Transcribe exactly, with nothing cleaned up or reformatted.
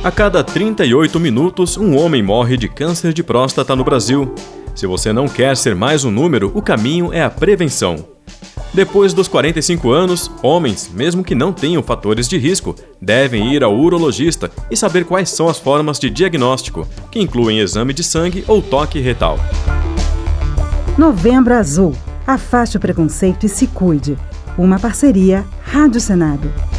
A cada trinta e oito minutos, um homem morre de câncer de próstata no Brasil. Se você não quer ser mais um número, o caminho é a prevenção. Depois dos quarenta e cinco anos, homens, mesmo que não tenham fatores de risco, devem ir ao urologista e saber quais são as formas de diagnóstico, que incluem exame de sangue ou toque retal. Novembro Azul. Afaste o preconceito e se cuide. Uma parceria Rádio Senado.